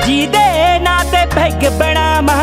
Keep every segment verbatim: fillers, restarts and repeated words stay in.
ਜਿਹਦੇ ਨਾਂ ਤੇ ਪੈਗ ਬਣਾਵਾਂ।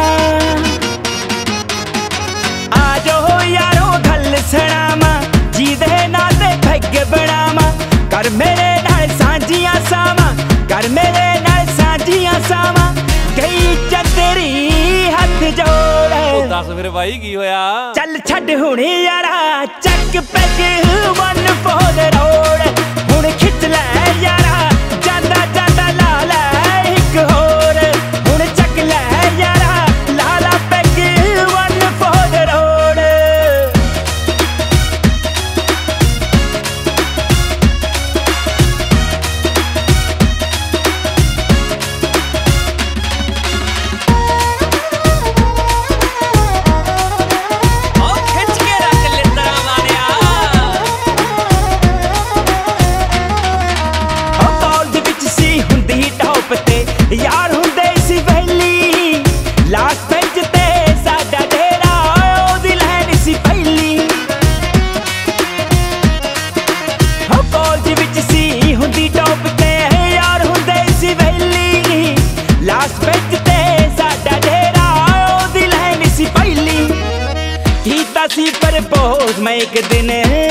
ਆ ਜਾਓ ਯਾਰੋ ਗੱਲ ਸੁਣਾਵਾਂ, ਜਿਹਦੇ ਨਾਂ ਤੇ ਪੈਗ ਬਣਾਵਾਂ। ਕਰ ਮੇਰੇ ਨਾਲ ਸਾਂਝੀਆਂ ਸਾਵਾਂ, ਕਰ ਮੇਰੇ ਨਾਲ ਸਾਂਝੀਆਂ ਸਾਵਾਂ। ਗਈ ਚੰਦਰੀ ਹੱਥ ਜੋੜ। ਉਹ ਦੱਸ ਫਿਰ ਬਾਈ ਕੀ ਹੋਇਆ? ਚੱਲ ਛੱਡ ਹੁਣ ਯਾਰਾ, ਚੱਕ peg one for the road. ਹੁਣ ਖਿੱਚ ਲੈ ਯਾਰਾ, ਜਾਂਦਾ ਜਾਂਦਾ ਲਾ ਲੈ ਇੱਕ ਹੋਰ। ਹੁਣ ਚੱਕ ਲੈ ਯਾਰਾ, ਲਾ ਲਾ peg one for the road. ਯਾਰ ਹੁੰਦੇ ਸੀ ਵੈਲੀ, ਲਾਸਟ ਬੈਂਚ ਤੇ ਸਾਡਾ ਡੇਰਾ, ਉਹਦੀ ਲਾਈਨ ਸੀ ਪਹਿਲੀ। ਹੋ ਕਾਲਜ ਵਿੱਚ ਸੀ ਹੁੰਦੀ ਟੌਪ ਤੇ, ਯਾਰ ਹੁੰਦੇ ਸੀ ਵੈਲੀ, ਲਾਸਟ ਬੈਂਚ ਤੇ ਸਾਡਾ ਡੇਰਾ, ਉਹਦੀ ਲਾਈਨ ਸੀ ਪਹਿਲੀ। ਕੀਤਾ ਸੀ ਪ੍ਰਪੋਜ਼ ਮੈਂ ਇੱਕ ਦਿਨ,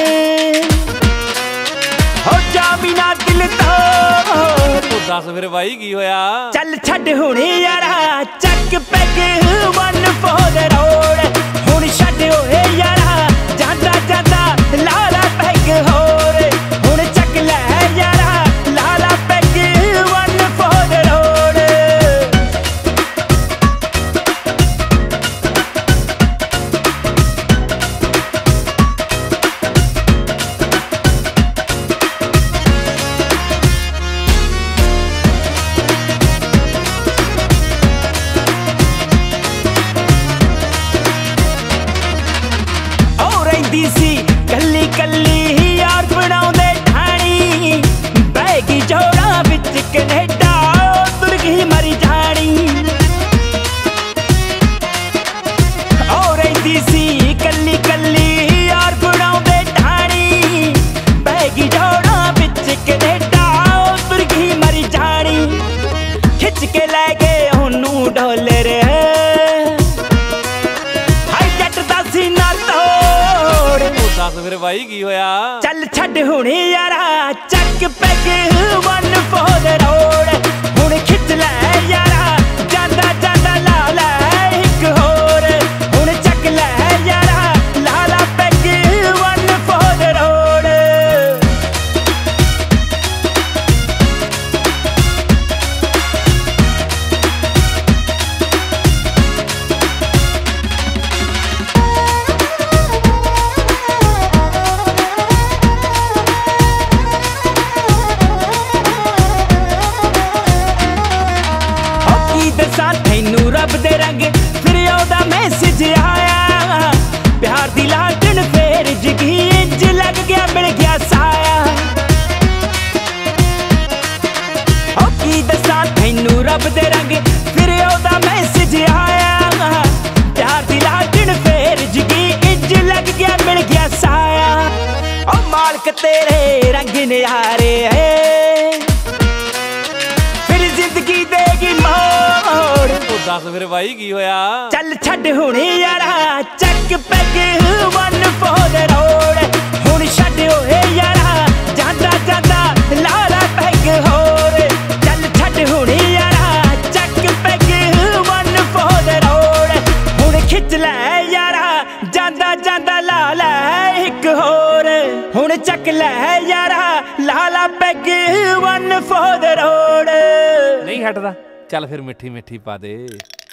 ਹੋ ਜਾਵੀ ਨਾ ਦਿਲ ਤੋਂ। ਦੱਸ ਫਿਰ ਬਾਈ ਕੀ ਹੋਇਆ? ਚੱਲ ਛੱਡ ਹੁਣ ਯਾਰਾ, ਚੱਕ peg one for the road. ਹੁਣ ਛੱਡ ਓਏ ਯਾਰਾ, ਜਾਂਦਾ ਜਾਂਦਾ ਲਾ ਲਾ ਪੈਗ ਹੋਰ। ਹੁਣ ਚੱਕ ਲੈ ਯਾਰਾ, ਲਾ ਲਾ peg one for the road. ਸੀ ਕੱਲੀ ਕੱਲੀ ਯਾਰ ਬਣਾਉਂਦੇ ਢਾਣੀ, ਬਹਿ ਗਈ ਜੋੜਾਂ ਵਿੱਚ ਕੈਨੇਡਾ, ਤੁਰ ਗਈ ਮਰੀ ਜਾਣੀ। ਉਹ ਰਹਿੰਦੀ ਸੀ ਕੱਲੀ ਕੱਲੀ ਯਾਰ ਬਣਾਉਂਦੇ ਢਾਣੀ, ਬਹਿ ਗਈ ਜੋੜਾਂ ਵਿੱਚ ਕੈਨੇਡਾ, ਤੁਰ ਗਈ ਮਰੀ ਜਾਣੀ। ਖਿੱਚ ਕੇ ਲੈ ਗਏ ਉਹਨੂੰ ਡਾਲਰ, ਹਾਈ ਜੱਟ ਦਾ ਸੀਨਾ ਤੋੜ। ਦੱਸ ਫਿਰ ਬਾਈ ਕੀ ਹੋਇਆ? ਚੱਲ ਛੱਡ ਹੁਣ ਯਾਰਾ, ਚੱਕ peg one for the road. ਹੁਣ ਖਿੱਚ ਲੈ ਯਾਰਾ, ਜਾਂਦਾ ਜਾਂਦਾ ਲਾ ਲੈ ਇੱਕ ਹੋਰ। ਹੁਣ ਚੱਕ ਲੈ ਯਾਰਾ, ਲਾ ਲਾ peg one for the road. ਦੱਸਾਂ ਤੈਨੂੰ ਰੱਬ ਦੇ ਰੰਗ, ਫਿਰ ਉਹਦਾ ਮੈਸੇਜ ਆਇਆ। ਪਿਆਰ ਦੀ ਲਾਟਣ ਫੇਰ ਜਗੀ, ਇੰਜ ਲੱਗ ਗਿਆ ਮਿਲ ਗਿਆ ਸਾਇਆ। ਉਹ ਕੀ ਦੱਸਾਂ ਤੈਨੂੰ ਰੱਬ ਦੇ ਰੰਗ, ਫਿਰ ਉਹਦਾ ਮੈਸੇਜ ਆਇਆ। ਪਿਆਰ ਦੀ ਲਾਟਣ ਫੇਰ ਜਗੀ, ਇੰਜ ਲੱਗ ਗਿਆ ਮਿਲ ਗਿਆ ਸਾਇਆ। ਉਹ ਮਾਲਕ ਤੇਰੇ ਰੰਗ ਨਿਆਰੇ, ਫਿਰ ਜ਼ਿੰਦਗੀ ਦੇਗੀ ਮੋੜ। ਦੱਸ ਫਿਰ ਬਾਈ ਕੀ ਹੋਇਆ? ਚੱਲ ਛੱਡ ਹੁਣ ਯਾਰਾ, ਚੱਕ peg one for the road. ਹੁਣ ਛੱਡ ਓਏ ਯਾਰਾ, ਜਾਂਦਾ ਜਾਂਦਾ ਲਾ ਲਾ ਪੈਗ ਹੋਰ। ਚੱਲ ਛੱਡ ਹੁਣ ਯਾਰਾ, ਚੱਕ peg one for the road. ਹੁਣ ਖਿੱਚ ਲੈ ਯਾਰਾ, ਜਾਂਦਾ ਜਾਂਦਾ ਲਾ ਲੈ ਇੱਕ ਹੋਰ। ਹੁਣ ਚੱਕ ਲੈ ਯਾਰਾ, ਲਾ ਲਾ peg one for the road. ਨਹੀਂ ਹਟਦਾ, ਚੱਲ ਫਿਰ ਮਿੱਠੀ ਮਿੱਠੀ ਪਾ ਦੇ।